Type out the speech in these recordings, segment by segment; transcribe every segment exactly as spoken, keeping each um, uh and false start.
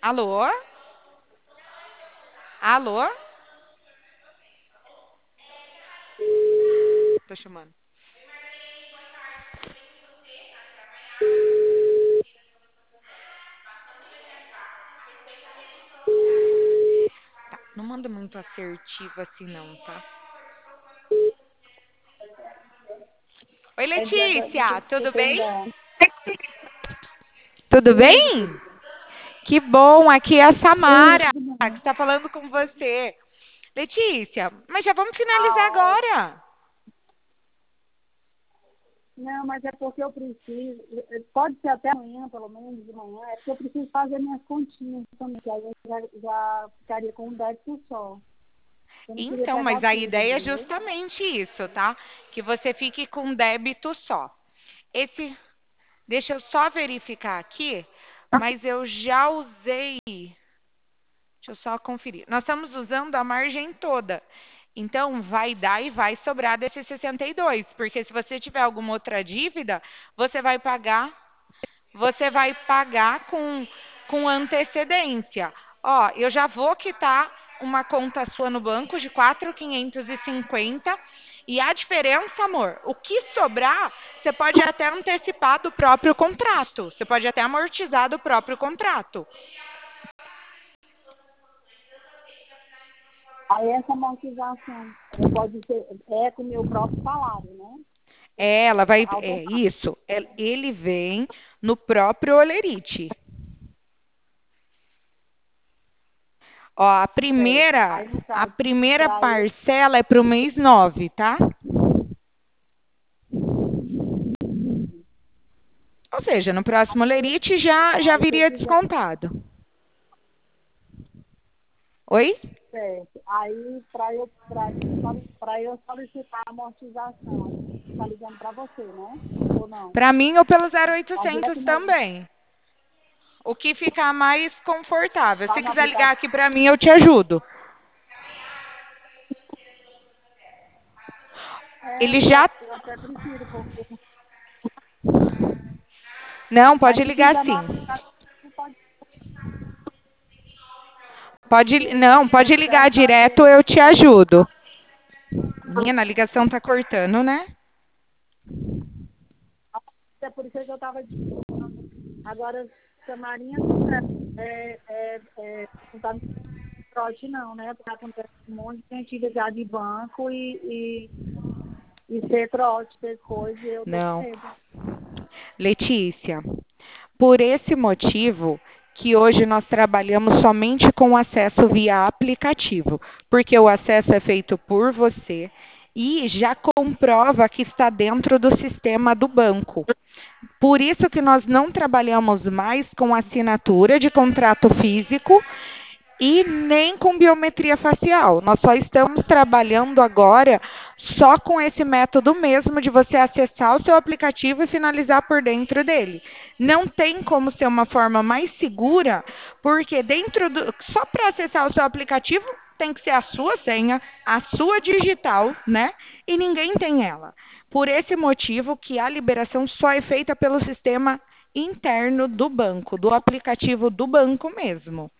Alô? Alô? Tô chamando. Tá, não manda muito assertivo assim não, tá? Oi, É dia da- do Letícia, tudo bem? setembro. Tudo Tudo, bem? querida. Que bom, aqui é a Samara, Tudo que bem. está falando com você. Letícia, mas já vamos finalizar Ah, ó, agora. não, mas é porque eu preciso, pode ser até amanhã, pelo menos de manhã, é porque eu preciso fazer minhas continhas também, que aí eu já, já ficaria com um débito só. Eu não queria Então, pegar mas a tudo, ideia é entendeu? justamente isso, tá? Que você fique com débito só. Esse, deixa eu só verificar aqui, mas eu já usei. Deixa eu só conferir. Nós estamos usando a margem toda. Então, vai dar e vai sobrar desses sessenta e dois, porque se você tiver alguma outra dívida, você vai pagar, você vai pagar com, com antecedência. Ó, eu já vou quitar uma conta sua no banco de quatro mil quinhentos e cinquenta e a diferença, amor, o que sobrar, você pode até antecipar do próprio contrato. Você pode até amortizar do próprio contrato. Aí essa amortização é, pode ser, é com o meu próprio salário, né? É, ela vai. É Automático. isso. é- Ele vem no próprio Olerite. Ó, a primeira, Aí, no a caso, primeira para eu, parcela é para o mês nove, tá? Ou seja, no próximo Olerite já, já aí, se eu viria quiser, descontado. Oi? certo. Aí, para eu, pra mim, para eu solicitar a amortização, aí tá ligando para você, né? Ou não? Para mim ou pelo zero Tá oitocentos direto no, também. O que ficar mais confortável. tá Se no quiser ligar aplicativo. aqui para mim, eu te ajudo. É, Ele eu, já. eu até prefiro, porque Não, aí pode se ligar fizer no sim. aplicativo, pode Pode, ser, não, se eu pode quiser ligar direto, fazer, eu te aí ajudo. Menina, a ligação tá cortando, né? é por isso que eu estava dizendo. Agora, Samarinha não é, é, é, é não tá no trote não, né? Porque acontece um monte de gente ligar de banco e, e, e ser trote depois, e eu tô com Não. medo. Letícia, por esse motivo que hoje nós trabalhamos somente com acesso via aplicativo, porque o acesso é feito por você e já comprova que está dentro do sistema do banco. Por isso que nós não trabalhamos mais com assinatura de contrato físico e nem com biometria facial. Nós só estamos trabalhando agora só com esse método mesmo de você acessar o seu aplicativo e finalizar por dentro dele. Não tem como ser uma forma mais segura, porque dentro do, só para acessar o seu aplicativo tem que ser a sua senha, a sua digital, né? E ninguém tem ela. Por esse motivo que a liberação só é feita pelo sistema interno do banco, do aplicativo do banco mesmo.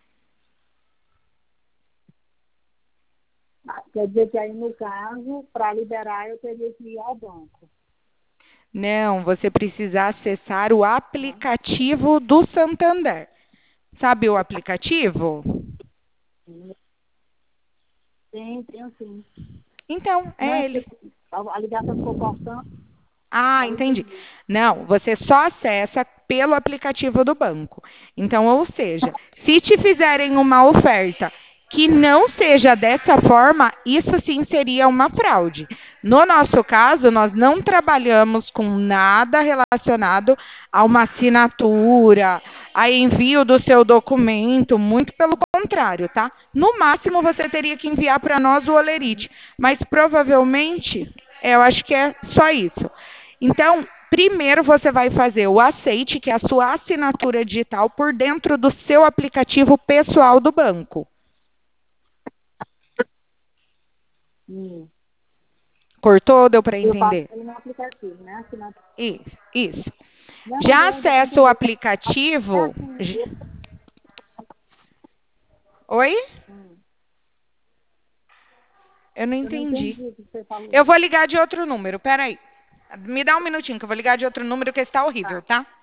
Ah, quer dizer que aí, no caso, para liberar, eu teria que ir ao banco, Não, você precisa acessar o né? aplicativo do Santander. Sabe o aplicativo? Tem, tem sim. Então, Não é é ele. porque a a ligação ficou cortando, Ah, aí entendi. entendi. Não, você só acessa pelo aplicativo do banco. Então, ou seja, se te fizerem uma oferta que não seja dessa forma, isso sim seria uma fraude. No nosso caso, nós não trabalhamos com nada relacionado a uma assinatura, a envio do seu documento, muito pelo contrário, tá? No máximo, você teria que enviar para nós o Olerite, mas provavelmente, eu acho que é só isso. Então, primeiro você vai fazer o aceite, que é a sua assinatura digital, por dentro do seu aplicativo pessoal do banco. Hum. Cortou? Deu para Eu faço entender? ele no aplicativo, né? Assinatura. Isso, isso. Não, Já deu, deu para acessa o entender. É aplicativo. assim, eu, Oi? Hum. Eu não Eu não entendi. entendi o que você falou. Eu vou ligar de outro número, peraí. Me dá um minutinho que eu vou ligar de outro número que está horrível, Tá. tá?